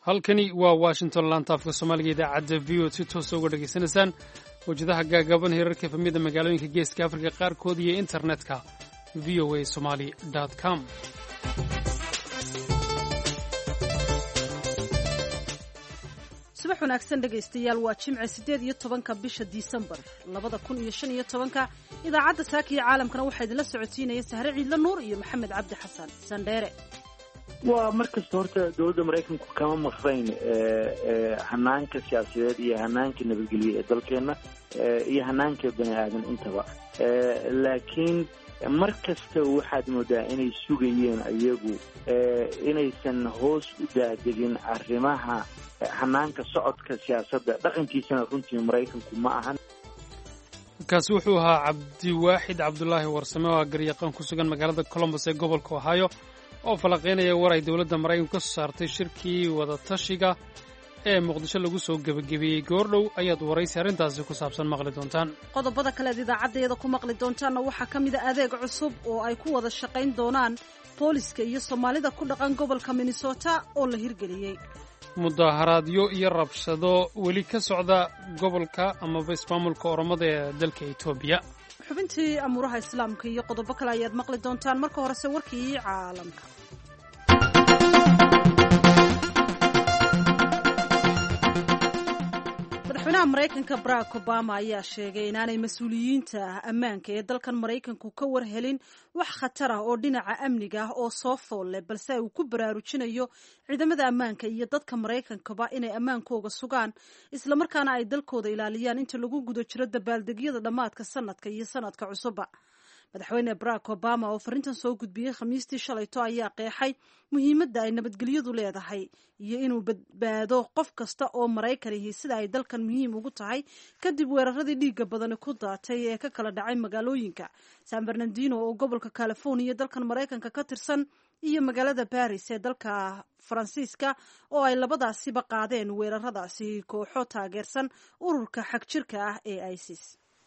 halkani waa washington laantaafka soomaaliga idaacadda v o si toosa uga dhegaysanaysaan wajadaha gaagaaban heerarka efamida magaalooyinka geeska afrika qaarkood iyo internetka v o a somali com subax wanaagsan dhegaystayaal waa jimce 18 bisha Disembar 2015 idaacadda saaka iyo caalamkana waxaa idinla socotiinaya Sahre Ciidla Nuur iyo Maxamed Cabdi Xasan Sandheere. waa markasta horta dowladda Mareykanku kama maqrayn hanaanka siyaasadeed iyo hanaanka nabadgelyo ee dalkeena iyo hanaanka bani'aadan intaba laakiin markasta waxaad moodaa inay sugayeen ayagu inaysan hoos u daadegin arrimaha hanaanka socodka siyaasadda dhaqankiisana runtii Mareykanku ma ahan. kaasi wuxuu ahaa Cabdiwaaxid Cabdullaahi Warsame oo garyaqaan ku sugan magaalada Columbus ee gobolka Ohio oo falaqeynaya war ay dowladda Mareykanku ka soo saartay shirkii wada tashiga ee Muqdisho lagu soo gabagabeeyay goordhow ayaad waraysi arrintaasi ku saabsan maqli doontaan. qodobada kale ee idaacaddeeda ku maqli doontaana waxaa ka mid ah adeeg cusub oo ay ku wada shaqayn doonaan booliska iyo Soomaalida ku dhaqan gobolka Minnesota oo la hirgeliyay. mudaharaadyo iyo rabshado weli ka socda gobolka amaba ismaamulka Oromada ee dalka Itoobiya. xubintii amuuraha islaamka iyo qodobo kale ayaad maqli doontaan marka horese warkii caalamka. madaxweynaha Mareykanka Barack Obama ayaa sheegay inaanay mas'uuliyiinta ammaanka ee dalkan Mareykanku ka warhelin wax khatar ah oo dhinaca amniga ah oo soo fool leh balse uu ku baraarujinayo ciidamada ammaanka iyo dadka Mareykankaba inay ammaankooga sugaan isla markaana ay dalkooda ilaaliyaan inta lagu guda jiro dabaaldegyada dhamaadka sanadka iyo sanadka cusub. madaxweyne Barack Obama oo farintan soo gudbiyay Khamiistii shalayto ayaa qeexay muhiimadda ay nabadgelyadu leedahay iyo inuu badbaado qof kasta oo Mareykanihii sida ay dalkan muhiim ugu tahay kadib weeraradii dhiigga badan ku daatay ee ka kala dhacay magaalooyinka San Bernardino oo gobolka California dalkan Mareykanka ka tirsan iyo magaalada Paris ee dalka Faransiiska oo ay labadaasiba qaadeen weeraradaasi kooxo taageersan ururka xagjirka ah ee ISIS.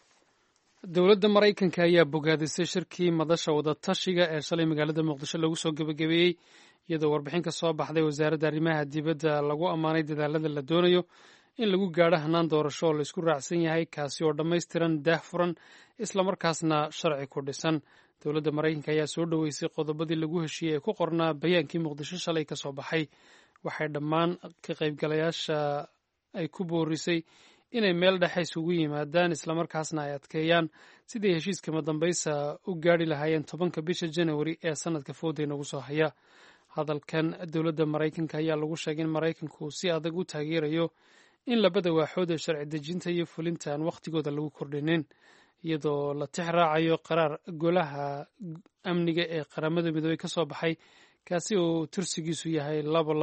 dowladda Mareykanka ayaa bogaadisay shirkii madasha wada tashiga ee shalay magaalada Muqdisho lagu soo gabagabeeyay iyadoo warbixin ka soo baxday wasaaradda arrimaha dibadda lagu ammaanay dadaalada la doonayo in lagu gaadho hanaan doorasho oo la isku raacsan yahay kaasi oo dhammaystiran daahfuran isla markaasna sharci ku dhisan. dowladda Mareykanka ayaa soo dhoweysay qodobadii lagu heshiiyey ee ku qornaa bayaankii Muqdisho shalay ka soo baxay waxay dhammaan ka qaybgalayaasha ay ku boorisay inay meel dhexe isugu yimaadaan isla markaasna ay adkeeyaan sidii heshiiska madambaysa u gaadhi lahaayeen 10 bisha January ee sanadka fooday nagu soo haya. hadalkan dowladda Mareykanka ayaa lagu sheegay in Mareykanku si adag u taageerayo in labada waaxood ee sharci dejinta iyo fulinta aan waqtigooda lagu kordhinin iyadoo la tixraacayo qaraar golaha amniga ee qaramada midoobay ka soo baxay kaasi oo tirsigiisu yahay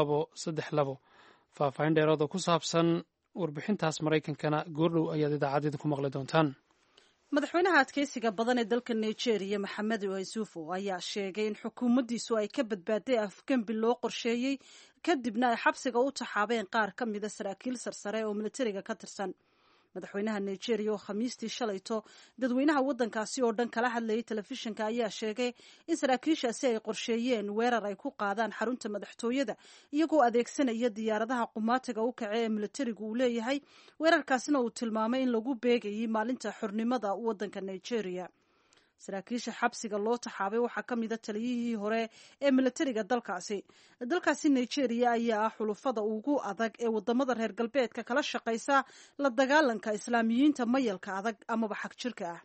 2232. faahfaahin dheeraad oo ku saabsan warbixintaas Mareykankana goordhow ayaad idaacadeeda ku maqli doontaan. madaxweynaha adkeysiga badan ee dalka Nigeria Maxamed Isufu ayaa sheegay in xukuumaddiisu ay ka badbaaday afgembi loo qorsheeyay kadibna ay xabsiga u taxaabeen qaar ka mid ah saraakiil sarsare oo militariga ka tirsan. madaxweynaha Nigeria oo Khamiistii shalayto dadweynaha waddankaasi oo dhan kala hadlayay telefishinka ayaa sheegay in saraakiishaasi ay qorsheeyeen weerar ay ku qaadaan xarunta madaxtooyada iyagoo adeegsanaya diyaaradaha qumaatiga u kacay ee militarigu uu leeyahay. weerarkaasina uu tilmaamay in lagu beegayay maalinta xornimada waddanka Nigeria. saraakiisha xabsiga loo taxaabay waxaa ka mid ah taliyihii hore ee militariga dalkaasi Nigeria ayaa ah xulufada ugu adag ee wadamada reer galbeedka kala shaqeysa la dagaalanka islaamiyiinta mayalka adag amaba xagjirka ah.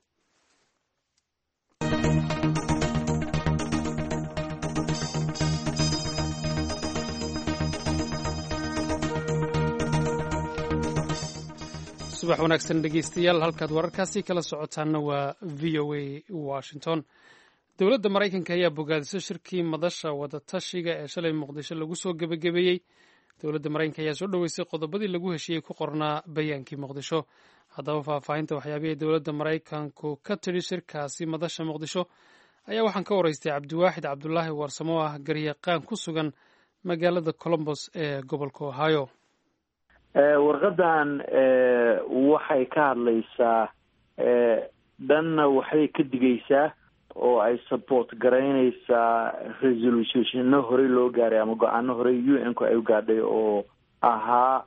subax wanaagsan dhegeystayaal halkaad wararkaasi kala socotaanna waa VOA Washington. dowladda Mareykanka ayaa bogaadisay shirkii madasha wada tashiga ee shalay Muqdisho lagu soo gabagabeeyay. dowladda Mareykanka ayaa soo dhoweysay qodobadii lagu heshiiyey ku qornaa bayaankii Muqdisho. haddaba faahfaahinta waxyaabihii dowladda Mareykanku ka tiri shirkaasi madasha Muqdisho ayaa waxaan ka waraystay Cabdiwaaxid Cabdullaahi Warsame oo ah garyaqaan ku sugan magaalada Columbus ee gobolka Ohio. warqadan waxay ka hadlaysaa dhanna waxay ka digaysaa oo ay support garaynaysaa resolutionno horey loo gaaray ama go-aano horey UN-ku ay u gaadhay oo ahaa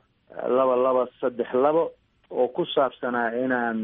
2232 oo ku saabsanaa inaan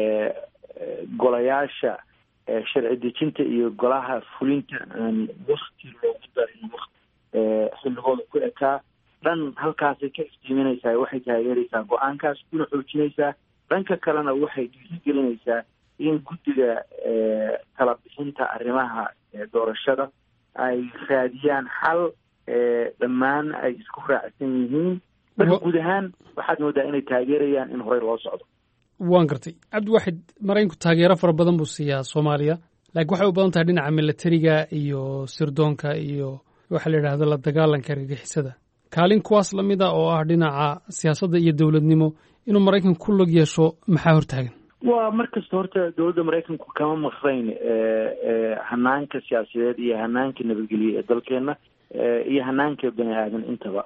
golayaasha sharci dejinta iyo golaha fulinta aan wakti loogu darin xilligooda ku ekaa dhan halkaasay ka iftiiminaysaa, waxay taageeraysaa go-aankaas kuna xoojinaysaa. dhanka kalena waxay dhiirigelinaysaa in guddiga kala bixinta arrimaha doorashada ay raadiyaan xal dhammaan ay isku raacsan yihiin. marka guud ahaan waxaad moodaa inay taageerayaan in horey loo socdo. waan gartay cabdiwaxid, maraykanku taageero fara badan buu siiyaa Soomaaliya, laakiin waxay u badan tahay dhinaca militariga iyo sirdoonka iyo waxa la yidhaahdo la dagaalanka argagixisada. kaalin kuwaas la mid ah oo ah dhinaca siyaasadda iyo dowladnimo inuu maraykanku ku log yeesho maxaa hortaagan? waa markasta horta dowladda maraykanku kama maqnayn hanaanka siyaasadeed iyo hanaanka nabadgelyo ee dalkeena iyo hanaanka bani aadan intaba,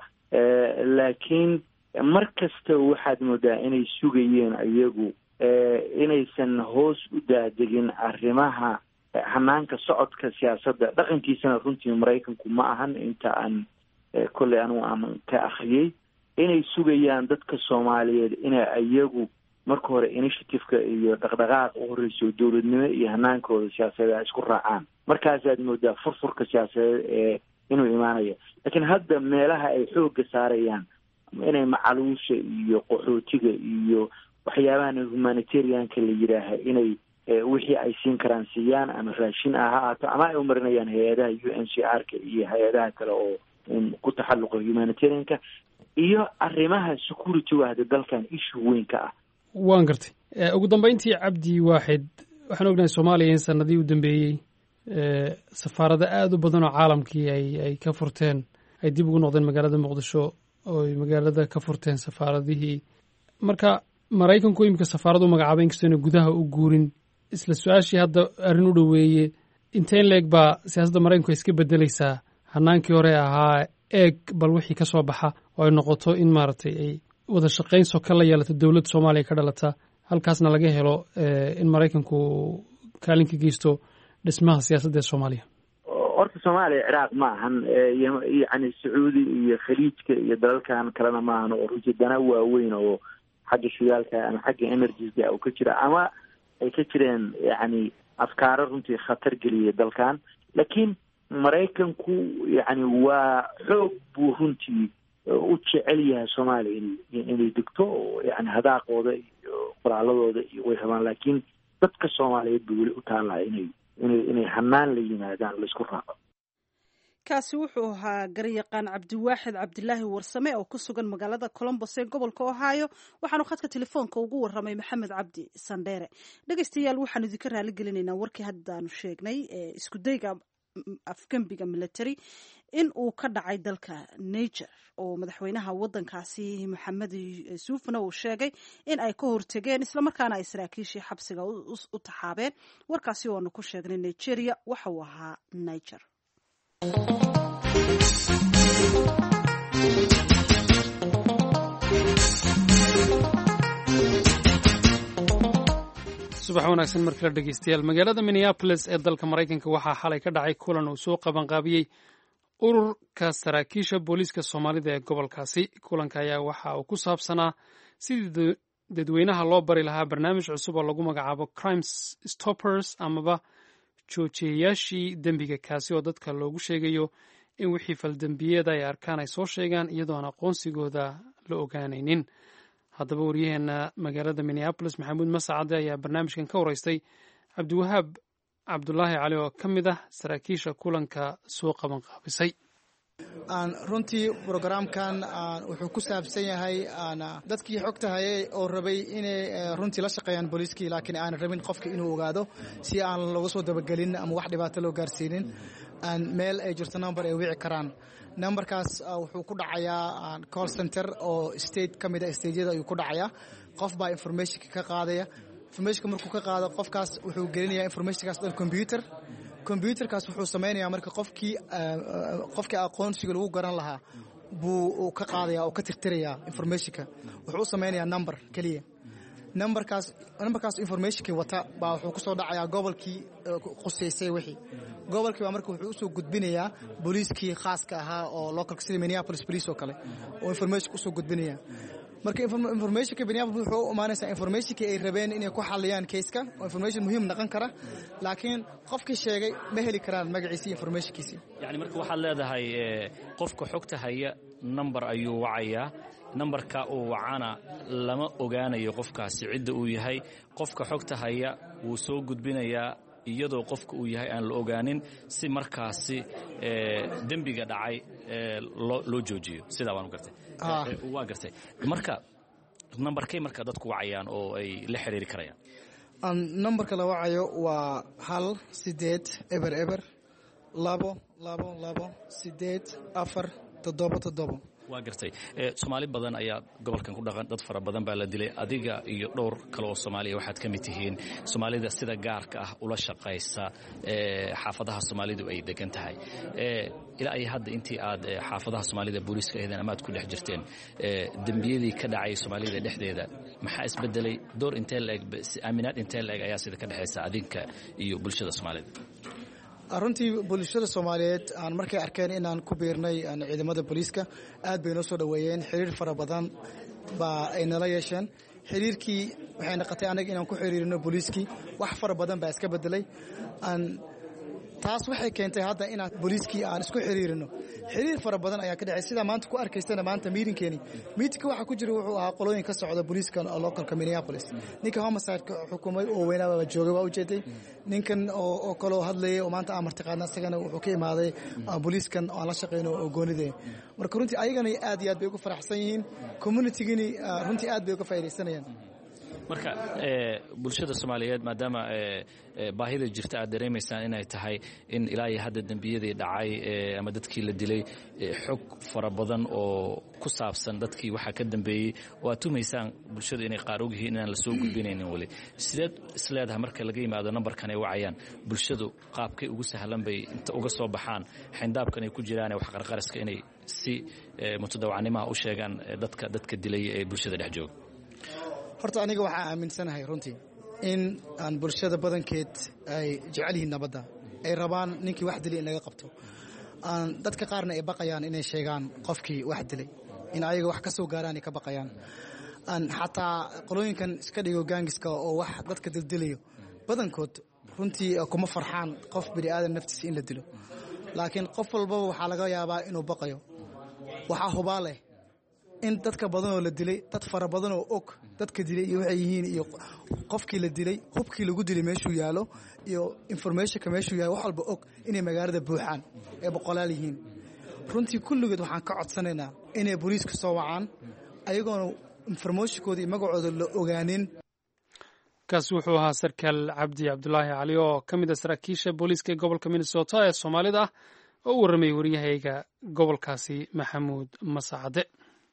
laakiin mar kasta waxaad moodaa inay sugayeen iyagu inaysan hoos u daadegin arrimaha hanaanka socodka siyaasadda. dhaqankiisana runtii maraykanku ma ahan inta aan kolley anugu aan ka akhriyey inay sugayaan dadka Soomaaliyeed inay iyagu marka hore initiative-ka iyo dhaqdhaqaaq u horeyso dowladnimo iyo hanaankooda siyaasadeed ay isku raacaan. markaasaad moodaa furfurka siyaasadeed inuu imaanayo. laakiin hadda meelaha ay xoogga saarayaan inay macaluusha iyo qaxootiga iyo waxyaabahan humanitarianka la yidhaaha inay wixii ay siin karaan siiyaan, ama raashin ha ahaato ama ay umarinayaan hay-adaha UNHCR-ka iyo hay-adaha kale oo ku taxalluqa humanitarianka iyo arrimaha security wahda dalkan issue weyn ka ah. waan gartay. ugu dambeyntii cabdiwaxid, waxaan ognahay Soomaaliya in sanadii u dambeeyey safaarada aad u badan oo caalamkii ay ka furteen, ay dib ugu noqdeen magaalada Muqdisho oo ay magaalada ka furteen safaaradihii. marka maraykanku imika safaaradu magacaabay inkastoo gudaha u guurin, isla su-aashii hadda arrin u dhoweeye, inteen leeg baa siyaasadda maraykanku iska bedelaysaa hanaankii hore ahaa eeg bal wixii ka soo baxa oo ay noqoto in maaragtay ay wada shaqayn soka la yeelato dowladda Soomaaliya ka dhalata, halkaasna laga helo in maraykanku kaalin ka geysto dhismaha siyaasadda ee Soomaaliya? horta Soomaaliya Ciraaq ma ahan, yani Sacuudi iyo Khaliijka iyo dalalkan kalena ma ahan oo runtii dana waaweyn oo xagga shidaalka ama xagga energy-ga oo ka jira ama ay ka jireen yani afkaaro runtii khatar geliya dalkan. laakiin maraykanku yani waa xoog buu runtii u jecel yahay Soomaaliya inay degto, yani hadaaqooda iyo qoraaladooda iyo way rabaan, laakiin dadka Soomaaliyeed buu weli u taallaa inay hanaan la yimaadaan la isku raaco. kaasi wuxuu ahaa garyaqaan cabdiwaaxid cabdilaahi warsame oo ku sugan magaalada Columbus ee gobolka Ohio. waxaanu khadka telefoonka ugu warramay maxamed cabdi sandheere. dhegaystayaal, waxaanu idinka raali gelinaynaa warkii haddaanu sheegnay ee isku dayga afgembiga military in uu ka dhacay dalka Niger oo madaxweynaha wadankaasi Maxamed Yuusufna uu sheegay in ay ka hortageen islamarkaana ay saraakiishii xabsiga u taxaabeen. warkaasi oo aanu ku sheegnay Nigeria waxa uu ahaa Niger. subax wanaagsan markii la dhegeystayaal. magaalada Minneapolis ee dalka Maraykanka waxaa xalay ka dhacay kulan uu soo qabanqaabiyey ururka saraakiisha booliiska Soomaalida ee gobolkaasi. kulanka ayaa waxa uu ku saabsanaa sidii dadweynaha loo bari lahaa barnaamij cusub oo lagu magacaabo Crime Stoppers amaba joojiyayaashii dembiga, kaasi oo dadka loogu sheegayo in wixii faldembiyeeda ay arkaan ay soo sheegaan iyadoo aan aqoonsigooda la ogaanaynin. haddaba waryaheena magaalada Minneapolis Maxamuud Masacade ayaa barnaamijkan ka wareystay Cabdiwahaab Cabdulaahi Cali oo ka mid ah saraakiisha kulanka soo qaban qaabisay. runtii programkan wuxuu ku saabsan yahay dadkii xogta hayay oo rabay inay runtii la shaqeeyaan booliiskii, laakiin aan rabin qofka inuu ogaado si aan looga soo dabagelin ama wax dhibaato loo gaarsiinin. meel ay jirto number ay wici karaan. numberkaas wuxuu ku dhacayaa call center oo state ka mid ah stateyada ayuu ku dhacayaa. qof baa informationka ka qaadaya. informationka markuu ka qaado qofkaas wuxuu gelinayaa informationkaas dhan computerkaas wuxuu samaynayaa marka qofkii aqoonsiga lagu garan lahaa buu ka qaadaya oo ka tirtirayaa informationka. wuxuu u samaynayaa number keliya. numberkaas informationkii wata baa wuxuu kusoo dhacayaa gobolkii quseysay wixii gobolkii baa marka wuxuu usoo gudbinayaa booliiskii khaaska ahaa oo localka sida Minneapolis police oo kale oo information usoo gudbinaya marka informationka Minneapolis wuxuu u imaanaysaa informationkii ay rabeen inay ku xaliyaan case-ka oo information muhiim noqon kara laakiin qofkii sheegay ma heli karaan magaciisa informationkiisa yani marka waxaad leedahay qofka xogta haya number ayuu wacayaa numberka uu wacana lama ogaanayo qofkaasi cidda uu yahay qofka xogta haya wuu soo gudbinayaa iyadoo qofka uu yahay aan la ogaanin si markaasi dembiga dhacay loo joojiyo sidaa waan gartay waa gartay marka numberkay marka dadku wacayaan oo ay la xiriiri karayaan numberka la wacayo waa 1-800-222-847 waa gartay Soomaali badan ayaa gobolkan ku dhaqan dad fara badan baa la dilay adiga iyo dhowr kale oo Soomaaliya waxaad ka mid tihiin Soomaalida sida gaarka ah ula shaqaysa xaafadaha Soomaalidu ay degan tahay ilaa ay hadda intii aad xaafadaha Soomaalida booliiska eedan amaad ku dhex jirteen dambiyadii ka dhacay Soomaalida dhexdeeda maxaa isbedelay door intee la eg aaminaad intee la eg ayaa sida ka dhaxaysa adinka iyo bulshada Soomaalida runtii bulshada Soomaaliyeed aan markay arkeen inaan ku biirnay ciidamada booliiska aad bay noo soo dhaweeyeen xiriir fara badan baa ay nala yeesheen xiriirkii waxay noqotay anaga inaan ku xiriirino booliiskii wax fara badan baa iska bedelay taas waxay keentay hadda inaan booliiskii aan isku xiriirino xiriir fara badan ayaa ka dhacay sida maanta ku arkaysana maanta meetingkeeni meetingka waxa ku jira wuxuu ahaa qolooyin ka socda booliiska localka Minneapolis ninka homicide xukumay oo weynaaba joogay waa u jeeday ninkan oo kale oo hadlayay oo maanta amarti qaadna asagana wuxuu ka imaaday booliiskan oo la shaqeeyno oo goonidee marka runtii ayagana aad iyo aad bay ugu faraxsan yihiin community-gani runtii aad bay uga faa'iideysanayaan marka bulshada Soomaaliyeed maadaama baahida jirta aad dareemaysaan inay tahay in ilaa iyo hadda dambiyadii dhacay ama dadkii la dilay xog fara badan oo ku saabsan dadkii waxa ka dambeeyay oo aad tumaysaan bulshada inay qaar og yihiin inaan la soo gudbinaynin wali sideed isleedahay marka laga yimaado numberkan ay wacayaan bulshadu qaabkay ugu sahlan bay inta uga soo baxaan xindaabkan ay ku jiraan wax qarqariska inay si mutadawacnimo u sheegaan dadka dilay ee bulshada dhex jooga horta aniga waxaa aaminsanahay runtii in aan bulshada badankeed ay jecel yihiin nabadda ay rabaan ninkii wax dilay in laga qabto dadka qaarna ay baqayaan inay sheegaan qofkii wax dilay in ayaga wax ka soo gaaraan ay ka baqayaan xataa qolooyinkan iska dhigo gaangiska oo wax dadka dildilayo badankood runtii kuma farxaan qof bini'aadan naftiisa in la dilo laakiin qof walbaba waxaa laga yaabaa inuu baqayo waxaa hubaa leh in dadka badan oo la dilay dad fara badan oo og dadka dilay iyo waxay yihiin iyo qofkii la dilay hubkii lagu dilay meeshuu yaalo iyo informationka meeshuu yaalo wax walba og inay magaalada buuxaan ee boqolaal yihiin runtii kulligood waxaan ka codsanaynaa inay booliiska soo wacaan ayagoona informationkooda iyo magacooda la ogaanin kaasi wuxuu ahaa sarkaal cabdi cabdulaahi cali oo ka mid ah saraakiisha booliiska ee gobolka Minnesota ee Soomaalida ah oo u warramay waryahayga gobolkaasi Maxamuud Masacade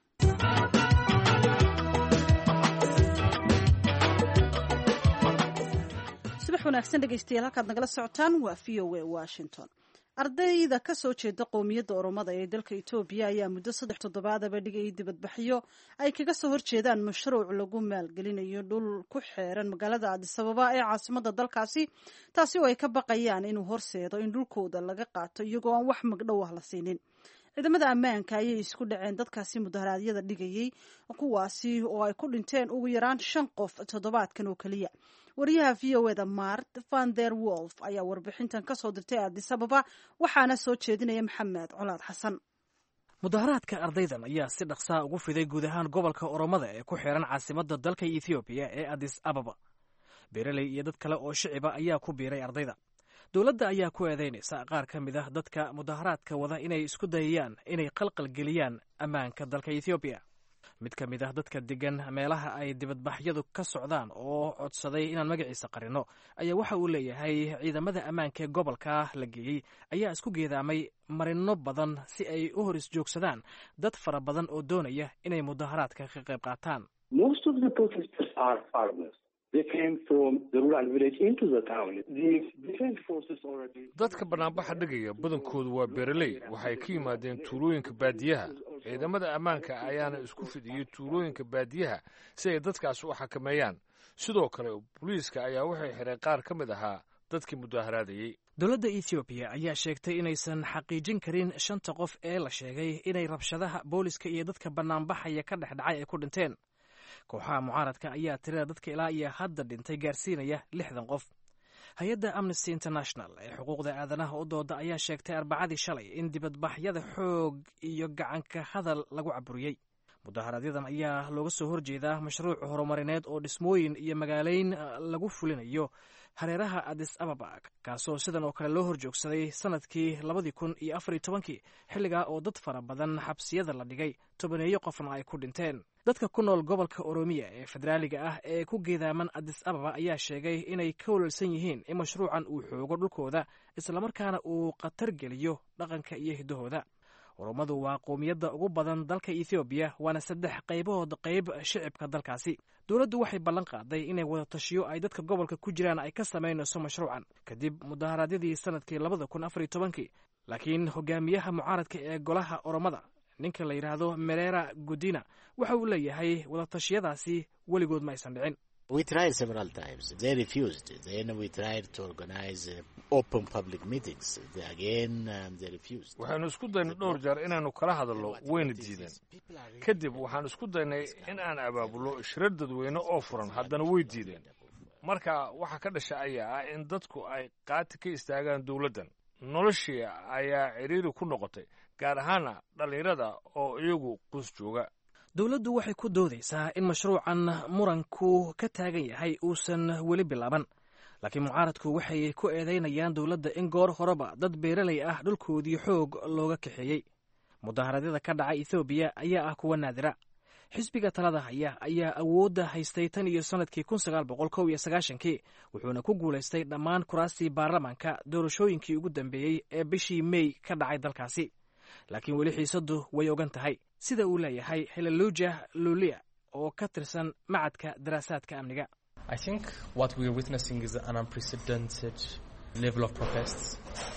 subax wanaagsan dhegaystayaal halkaad nagala socotaan waa VOA Washington ardayda ka soo jeeda qowmiyadda Oromada ee dalka Itoobiya ayaa muddo 3 toddobaadaba dhigay dibadbaxyo ay kaga soo horjeedaan mashruuc lagu maalgelinayo dhul ku xeeran magaalada Addis Ababa ee caasimadda dalkaasi taasi oo ay ka baqayaan inuu horseedo in dhulkooda laga qaato iyagoo aan wax magdhow ah la siinin ciidamada ammaanka ayay isku dhaceen dadkaasi mudaharaadyada dhigayay kuwaasi oo ay ku dhinteen ugu yaraan 5 qof toddobaadkan oo kaliya wariyaha VOA-da Mart van der Wolf ayaa warbixintan ka soo dirtay Addis Ababa waxaana soo jeedinaya Maxamed Colaad Xasan mudaharaadka ardaydan ayaa si dhaqsaa ugu fiday guud ahaan gobolka Oromada ee ku xiran caasimadda dalka Ethiopia ee Addis Ababa beeraley iyo dad kale oo shiciba ayaa ku biiray ardayda dowladda ayaa ku eedeynaysa qaar ka mid ah dadka mudaharaadka wada inay isku dayayaan inay qalqal geliyaan ammaanka dalka Ethiopia mid ka mid ah dadka degan meelaha ay dibadbaxyadu ka socdaan oo codsaday inaan magaciisa qarino ayaa waxa uu leeyahay ciidamada ammaanka ee gobolka la geeyey ayaa isku geedaamay marino badan si ay u hor isjoogsadaan dad fara badan oo doonaya inay mudaharaadka ka qayb qaataan dadka banaanbaxa dhigaya badankoodu waa beeraley waxay ka yimaadeen tuulooyinka baadiyaha ciidamada ammaanka ayaana isku fidiyey tuulooyinka baadiyaha si ay dadkaas u xakameeyaan. sidoo kale booliiska ayaa waxay xiray qaar ka mid ahaa dadkii mudaharaadayey. dowladda ethoobiya ayaa sheegtay inaysan xaqiijin karin 5 qof ee la sheegay inay rabshadaha booliska iyo dadka bannaanbaxaya ka dhex dhacay ay ku dhinteen. kooxaha mucaaradka ayaa tirada dadka ilaa iyo hadda dhintay gaarsiinaya 60 qof. hay-adda Amnesty International ee xuquuqda aadanaha u dooda ayaa sheegtay Arbacadii shalay in dibadbaxyada xoog iyo gacanka hadal lagu caburiyey. mudaharaadyaddan ayaa looga soo horjeedaa mashruuc horumarineed oo dhismooyin iyo magaaleyn lagu fulinayo hareeraha Addis Ababa, kaasoo sidan oo kale loo horjoogsaday sanadkii 2014 xilligaa oo dad fara badan xabsiyada la dhigay, 10 qofna ay ku dhinteen. dadka ku nool gobolka Oromiya ee federaaliga ah ee ku geedaaman Addis Ababa ayaa sheegay inay ka walwalsan yihiin in mashruucan uu xoogo dhulkooda islamarkaana uu khatar geliyo dhaqanka iyo hidahooda. Oromadu waa qowmiyadda ugu badan dalka Ethiopia, waana 3 qaybood qayb shicibka dalkaasi. dowladdu waxay ballan qaaday inay wada tashiyo ay dadka gobolka ku jiraan ay ka samaynayso mashruucan kadib mudaharaadyadii sanadkii 2014. laakiin hogaamiyaha mucaaradka ee golaha Oromada, ninka la yiraahdo Merera Gudina, waxa uu leeyahay wada tashiyadaasi weligood ma aysan dhicin. We tried several times. They refused. Then we tried to organize open public meetings. They refused. waxaanu isku daynay dhowr jeer inaanu kala hadalno, wayna diideen. kadib waxaanu isku daynay in aan abaabulo shirar dadweyne oo furan, haddana way diideen. marka waxa ka dhasha ayaa ah in dadku ay qaati ka istaagaan dowladdan. noloshii ayaa ciriiri ku noqotay, gaar ahaana dhalinyarada oo iyagu qus jooga. dowladdu waxay ku doodaysaa in mashruucan muranku ka taagan yahay uusan weli bilaaban, laakiin mucaaradku waxay ku eedaynayaan dowladda in goor horeba dad beeralay ah dhulkoodii xoog looga kaxeeyey. mudaharaadyada ka dhacay Ethiopia ayaa ah kuwa naadira. xisbiga talada haya ayaa awoodda haystay tan iyo sanadkii 1991, wuxuuna ku guulaystay dhammaan kuraastii baarlamaanka doorashooyinkii ugu dambeeyey ee bishii May ka dhacay dalkaasi. laakiin weli xiisadu way ogan tahay, sida uu leeyahay Hallelujah Lulia oo ka tirsan macadka daraasaadka amniga. I think what we are witnessing is an unprecedented level of protests,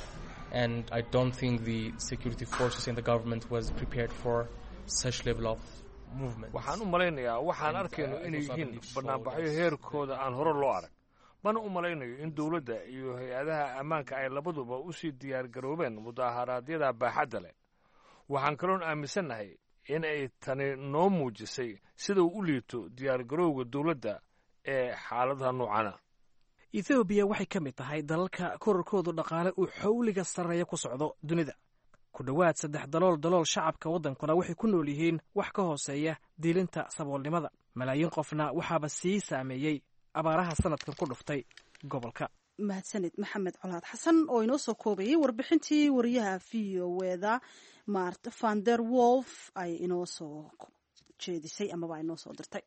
and I don't think the security forces in the government was prepared for such level of movement. waxaan u malaynayaa waxaan arkayno inay yihiin bannaanbaxyo heerkooda aan hore loo arag. mana u malaynayo in dowladda iyo hay-adaha ammaanka ay labaduba u sii diyaar garoobeen mudaharaadyada baaxadda leh. waxaan kaloon aaminsannahay in ay tani noo muujisay sida uu u liito diyaargarowga dowladda ee xaaladaha noocana. Ethiopia waxay ka mid tahay dalalka kororkoodu dhaqaale uu xawliga sarreeya ku socdo dunida. ku dhowaad 3 dalool shacabka waddankuna waxay ku nool yihiin wax ka hooseeya diilinta saboolnimada. malaayiin qofna waxaaba sii saameeyey abaaraha sanadkan ku dhuftay gobolka. mahadsanid Maxamed Colaad Xasan oo inoo soo koobayay warbixintii wariyaha VOA-da Mart van der Wolf ay inoo soo jeedisay amaba ay inoo soo dirtay.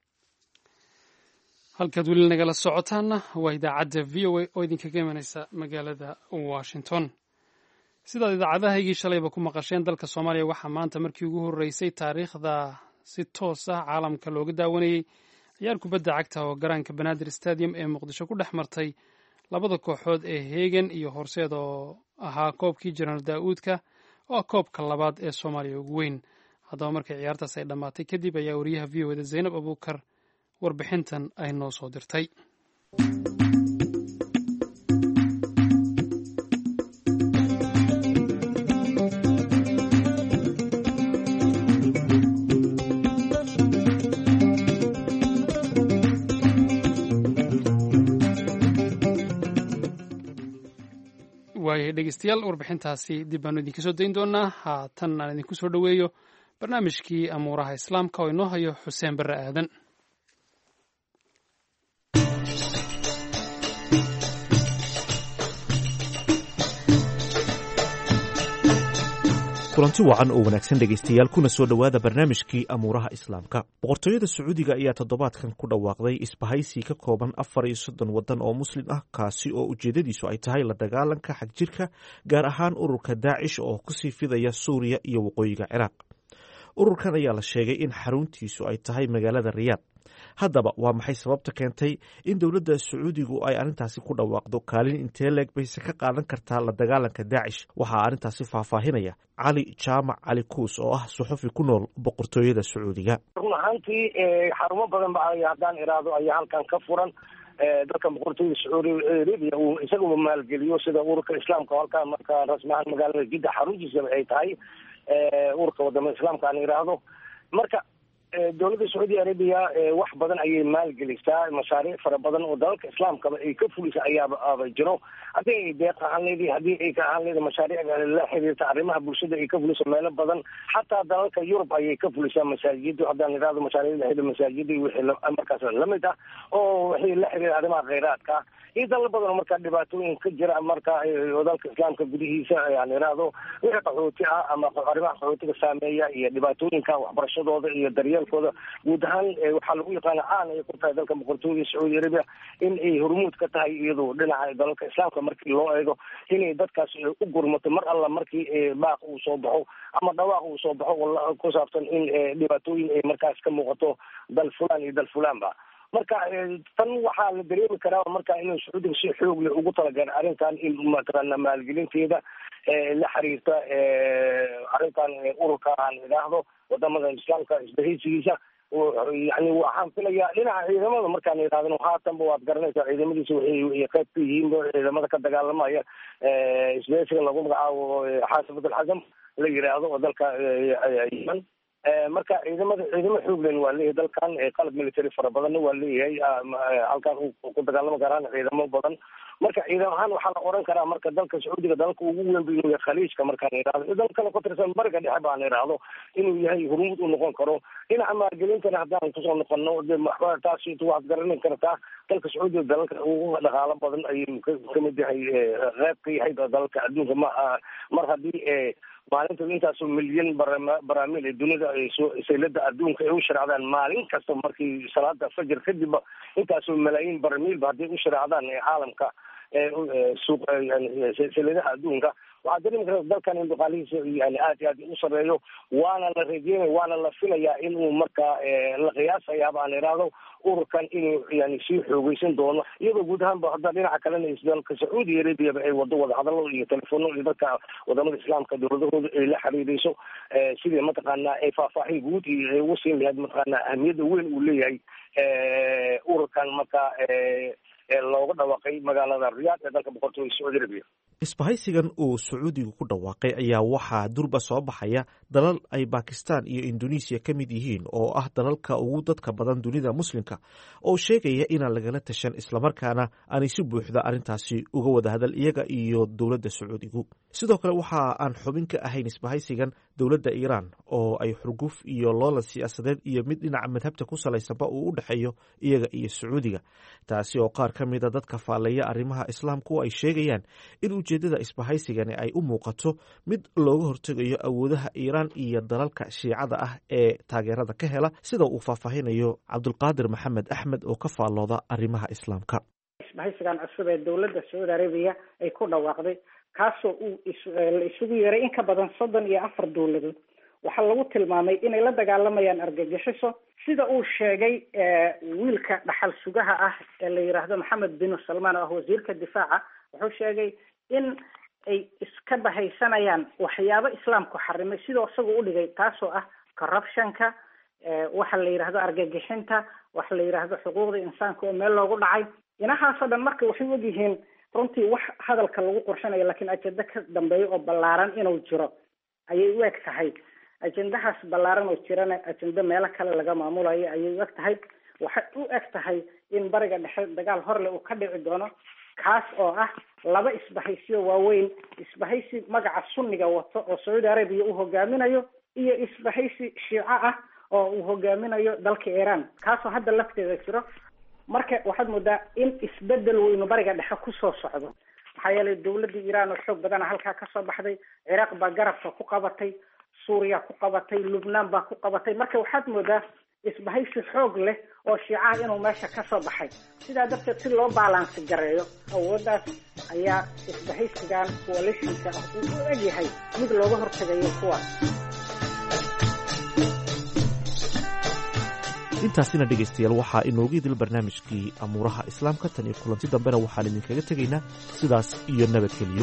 halkaad weli nagala socotaanna waa idaacadda VOA oo idinkaga imanaysa magaalada Washington. sidaad idaacadahaygii shalayba ku maqasheen, dalka Soomaaliya waxaa maanta markii ugu horreysay taariikhda si toos ah caalamka looga daawanayay ciyaar kubadda cagta oo garaanka Banaadir Stadium ee Muqdisho ku dhex martay labada kooxood ee Heegan iyo Horseed oo ahaa koobkii General Daawudka oo koobka labaad ee Soomaaliya ugu weyn. haddaba markay ciyaartaas ay dhammaatay kadib ayaa wariyaha VOA-da Zaynab Abuukar warbixintan ay noo soo dirtay. waayahay dhegeystayaal, warbixintaasi dib baanu idinka soo dayn doonaa. haatan aan idinku soo dhoweeyo barnaamijkii amuuraha islaamka oo inoo hayo Xuseen Barre Aadan. kulanti wacan oo wanaagsan dhegaystayaal, kuna soo dhowaada barnaamijkii amuuraha islaamka. boqortooyada Sacuudiga ayaa toddobaadkan ku dhawaaqday isbahaysi ka kooban 34 waddan oo muslim ah, kaasi oo ujeedadiisu ay tahay la dagaalanka xagjirka, gaar ahaan ururka Daacish oo kusii fidaya Suuriya iyo waqooyiga Ciraaq. ururkan ayaa la sheegay in xaruntiisu ay tahay magaalada riyaad. haddaba waa maxay sababta keentay in dowladda sacuudigu ay arrintaasi ku dhawaaqdo? kaalin intee leeg bayse ka qaadan kartaa la dagaalanka daacish? waxaa arrintaasi faahfaahinaya cali jaamac cali kuus oo ah suxufi ku nool boqortooyada sacuudiga. run ahaantii xarumo badan ba haddaan iraado ayaa halkan ka furan. dalka boqortooyada sacuudi arabia uu isaguba maalgeliyo sida ururka islaamka halkaa markaa rasmi ahaan magaalada jidda xaruntiisa ay tahay ururka wadamada islaamka aan iraahdo. marka dowladda sacuudi arabia wax badan ayay maalgelisaa, mashaariic fara badan oo dalalka islaamkaba ay ka fulisa ayaaba jiro. haddii ay deeq ahaan leedahay, haddii ay ka ahaan leedahay mashaariic la xiriirta arrimaha bulshada ay ka fuliso meelo badan. xataa dalalka yurub ayay ka fulisaa masaajido, haddaan iraahdo mashaariic la xiriir masaajida wixii markaas lamid ah oo wixii la xiriira arrimaha kheyraadka iyo dalal badan oo markaa dhibaatooyin ka jira marka dalka islaamka gudihiisa aan iraahdo wixii qaxooti ah ama arrimaha qaxootiga saameeya iyo dhibaatooyinka waxbarashadooda iyo daryeelkooda guud ahaan waxaa lagu yaqaana caan ay ku tahay dalka boqortooyada sacuudi arabia in ay hormuud ka tahay iyadoo dhinaca dalalka islaamka markii loo eego inay dadkaas u gurmato mar alla markii baaq uu soo baxo ama dhawaaq uu soo baxo ku saabsan in dhibaatooyin ay markaas ka muuqato dal fulaan iyo dal fulaanba. marka tan waxaa la dareemi karaa marka inuu sacuudiga si xoog leh ugu talagala arrintan in mataqaana maalgelinteeda la xiriirta arrintan ururka aan idhaahdo wadamada islaamka isbahaysigiisa. yani waxaan filayaa dhinaca ciidamada markaan idhahdno haatanba waad garanaysaa ciidamadiisa waxay qayb ka yihiin ciidamada ka dagaalamaya isbahaysiga lagu magacaabo xaasifat alxasam la yiraahdo oo dalka yemen. marka ciidamo xooglen waa leeyahay dalkan, qalab military fara badanna waa leeyahay halkaan ku dagaalamo karaan ciidamo badan. marka ciidan ahaan waxaa la oran karaa marka dalka sacuudiga dalka ugu weyn ba inuu yahay khaliijka markaan idhaahdo, dalkana ku tirsan bariga dhexe baan idhaahdo inuu yahay hormuud u noqon karo. dhinaca maalgelintana haddaan kusoo noqono taas waad garanan kartaa dalka sacuudiga dalalka ugu dhaqaalo badan ayuu kamid yahay, qeyb ka yahay dalalka adduunka mar haddii maalinta intaasoo milyan baraamiil ee dunida saylada adduunka ay u sharaacdaan maalin kasta markii salaada fajr kadibba intaasoo malaayiin baramiilba hadday u sharaacdaan caalamka suuq sayladaha adduunka. waxaa dareemi karta dalkan in dhaqaalihiisa yani aad iyo aad u sareeyo, waana la rajeynaya waana la filayaa inuu markaa la qiyaasayaaba aan idhaahdo ururkan inuu yani sii xoogeysan doono, iyadoo guud ahaanba hadda dhinaca kalena dalka sacuudi arabiaba ay wado wadahadalo iyo telefono iyo dadka wadamada islaamka dowladahooda ay la xiriireyso sidii mataqaana ay faahfaahin guud iyo ay ugu siin lahayd mataqaana ahmiyadda weyn uu leeyahay ururkan markaa looga dhawaaqay magaalada riyaad ee dalka boqortooyada sacuudi arabia. isbahaysigan uu sacuudigu ku dhawaaqay ayaa waxaa durba soo baxaya dalal ay bakistan iyo indonesiya ka mid yihiin oo ah dalalka ugu dadka badan dunida muslimka oo sheegaya inaan lagala tashan islamarkaana aanay si buuxda arrintaasi uga wada hadal iyaga iyo dowladda sacuudigu. sidoo kale waxa aan xubin ka ahayn isbahaysigan dowladda iiraan oo ay xurguf iyo loolan siyaasadeed iyo mid dhinaca madhabta ku salaysanba uu u dhexeeyo iyaga iyo sacuudiga, taasi oo qaar ka mida dadka faallaya arrimaha islaamku ay sheegayaan in ujeeddada isbahaysigani ay u muuqato mid looga hortegayo awoodaha iiraan iyo dalalka shiicada ah ee taageerada ka hela, sida uu faahfaahinayo cabdulqaadir maxamed axmed oo ka faallooda arrimaha islaamka. isbahaysigan cusub ee dowladda sacuudi arabiya ay ku dhawaaqday kaasoo la isugu yeeray in ka badan 34 dowladood, waxaa lagu tilmaamay inay la dagaalamayaan argagixiso. sida uu sheegay wiilka dhaxal sugaha ah ee la yiraahdo maxamed bin salmaan oo ah wasiirka difaaca, wuxuu sheegay in ay iska bahaysanayaan waxyaabo islaamku xarimay sidoo isagu u dhigay, taasoo ah corruptionka, waxa la yiraahdo argagixinta, waxa la yiraahdo xuquuqda insaanka oo meel loogu dhacay. inahaasoo dhan marka waxay og yihiin runtii wax hadalka lagu qorshanayo, laakiin ajenda ka dambeeya oo ballaaran inuu jiro ayay u eg tahay. ajendahaas ballaaran oo jirana ajenda meelo kale laga maamulayo ayay u eg tahay. waxay u eg tahay in bariga dhexe dagaal horle uu ka dhici doono, kaas oo ah laba isbahaysiyo waaweyn, isbahaysi magaca sunniga wato oo sacuudi arabiya uu hogaaminayo iyo isbahaysi shiico ah oo uu hogaaminayo dalka iiraan, kaasoo hadda lafteeda jiro. marka waxaad moodaa in isbedel weynu bariga dhexe kusoo socdo, maxaa yeelay dowladda iiraan oo xoog badana halkaa kasoo baxday, ciraaq baa garabka ku qabatay, suuriya ku qabatay, lubnaan baa ku qabatay. marka waxaad moodaa isbahaysi xoog leh oo shiicaha inuu meesha kasoo baxay. sidaa darteed si loo baalansi gareeyo awooddaas ayaa isbahaysigan coalitionka uu u egyahay mid looga hortegayo kuwaas. intaasina dhegaystayaal waxaa inoogu idil barnaamijkii amuuraha islaamka tan iyo kulanti dambena waxaan idinkaga tegaynaa sidaas iyo nabadgeliyo.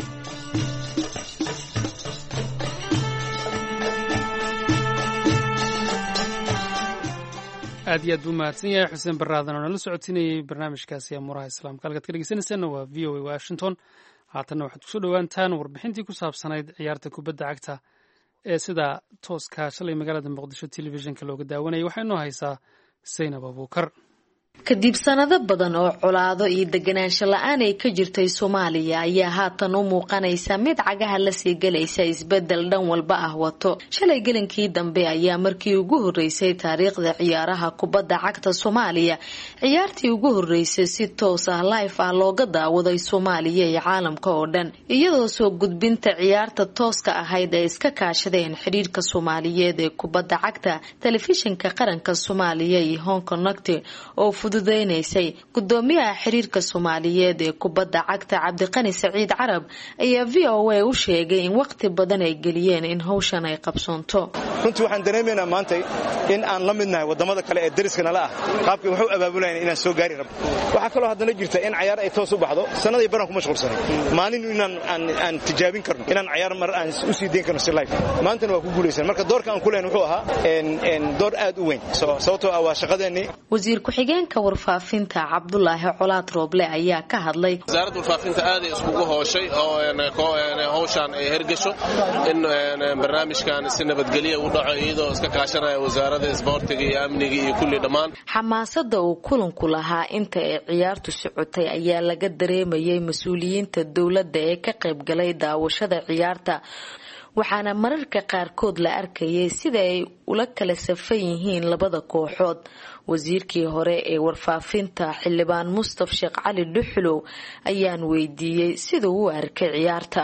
aad iyo aad buu mahadsan yahay xuseen baraadan oo nala socotinayay barnaamijkaasi amuuraha islaamka. halkaad ka dhegeysanaysaanna waa v o a washington. haatanna waxaad kusoo dhowaantaan warbixintii ku saabsanayd ciyaarta kubadda cagta ee sida tooska shalay magaalada muqdisho telefishinka looga daawanayay. waxaa inoo haysaa Zaynab Abuukar. kadib sanado badan oo colaado iyo deganaansho la-aan ay ka jirtay Soomaaliya ayaa haatan u muuqanaysa mid cagaha la sii galaysa isbedel dhan walba ah wato. shalay gelinkii dambe ayaa markii ugu horeysay taariikhda ciyaaraha kubadda cagta Soomaaliya ciyaartii ugu horeysay si toos ah live ah looga daawaday Soomaaliya iyo caalamka oo dhan, iyadoo soo gudbinta ciyaarta tooska ahayd ay iska kaashadeen xiriirka Soomaaliyeed ee kubadda cagta, telefishinka qaranka Soomaaliya iyo Hong Kong oo fududeynaysay. gudoomiyaha xiriirka Soomaaliyeed ee kubadda cagta Cabdiqani Saciid Carab ayaa VOA u sheegay in waqti badan ay geliyeen in hawshan ay qabsoonto. runtii waxaan dareemaynaa maanta in aan la midnahay wadamada kale ee dariska nala ah qaabkii wuxuu abaabulayna inaan soo gaari rabno. waxaa kaloo haddana jirta in ciyaar ay toos u baxdo sanadii baran ku mashquulsanay maalin aan tijaabin karno inaan ciyaar mar aan u sii deyn karno si live. maantana waa ku guulaysan. marka doorka aan ku leenahay wuxuu ahaa door aad u weyn sababtoo ah waa shaqadeennii. wasiir ku-xigeenka warfaafinta Cabdulaahi Colaad Rooble ayaa ka hadlay. wasaaradda warfaafinta aad ay iskugu hooshay oo hawshan ay hergasho in barnaamijkan si nabadgelyo u dhaco iyadoo iska kaashanaya wasaaradda isboortiga iyo amniga iyo kulli dhammaan. xamaasada uu kulanku lahaa inta ay ciyaartu socotay ayaa laga dareemayay mas-uuliyiinta dowladda ee ka qayb galay daawashada ciyaarta, waxaana mararka qaarkood la arkayay sida ay ula kala safan yihiin labada kooxood. wasiirkii hore ee warfaafinta xildhibaan Mustaf Sheekh Cali Dhuxulow ayaan weydiiyey sida uu arkay ciyaarta.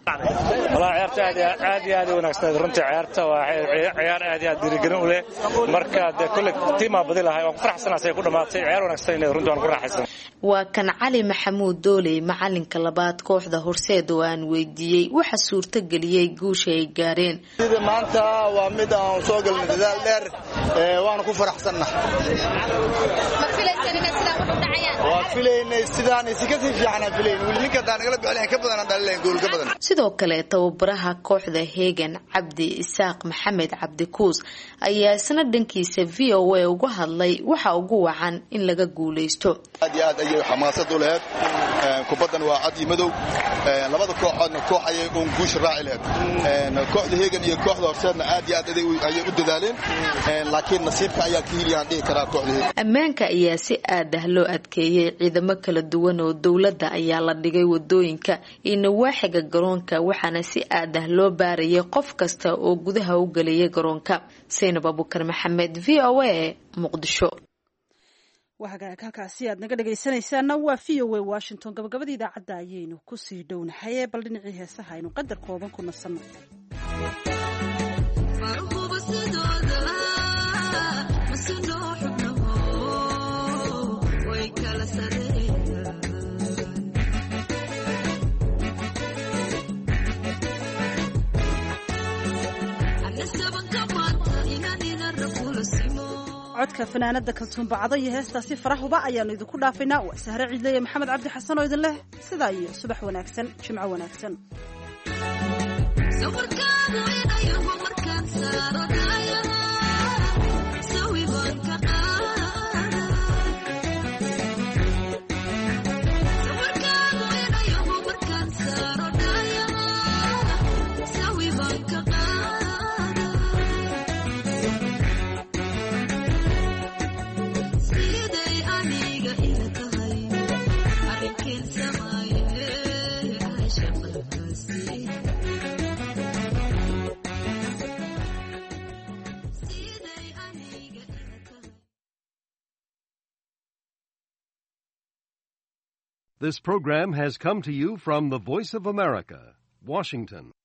والله ciyaarta aad iyo wanaagsan runtii ciyaarta waa ciyaar aad iyo dhiirigelin u leh marka kulli tiim badil ah oo faraxsanaasay ku dhamaatay ciyaar wanaagsan inay runtii aan ku raaxaysan. waa kan Cali Maxamuud Dooley macalinka labaad kooxda Horseed oo aan weydiiyey waxa suurta galiyay guusha ay gaareen. sida maanta waa mid aan soo galnay dadaal dheer waan ku faraxsanahay. ma filaysan in sida wax u dhacayaan. waa filaynay sidaan si ka sii fiican filaynay ninka daan naga bixin ka badan dhalin gool ka badan. sidoo kale tababaraha kooxda Hegan Cabdi Isaaq Maxamed Cabdi Kuus ayaa isna dhankiisa VOA uga hadlay waxa ugu wacan in laga guuleysto. aad ayay xamaasad u lahayd kubaddan waa cad iyo madow labada kooxoodna koox ayay uun guush raaci lahayd kooxda Hegan iyo kooxda Horseedna aad ayay u dadaaleen laakiin nasiibka ayaa ka hiliyaan dhihi karaa kooxda Hegan. ammaanka ayaa si aad ah loo adkeeyay, ciidamo kala duwan oo dowladda ayaa la dhigay wadooyinka iyo nawaaxiga garoonka, waxaana si aad ah loo baarayay qof kasta oo gudaha u galaya garoonka. Zaynab Abuukar Maxamed, VOA, Muqdisho. halkaasi aad naga dhegaysanaysaana waa VOA Washington. gabagabada idaacadda ayaynu ku sii dhownahay, bal dhinacii heesaha aynu qadar kooban ku nasanno. codka fanaanada Kaltuun Bacdo iyo heestaasi farahuba ayaanu idinku dhaafaynaa. waa Sahre Ciidley iyo Maxamed Cabdi Xasan oo idin leh sidaa iyo subax wanaagsan, jimco wanaagsan. This program has come to you from the Voice of America, Washington.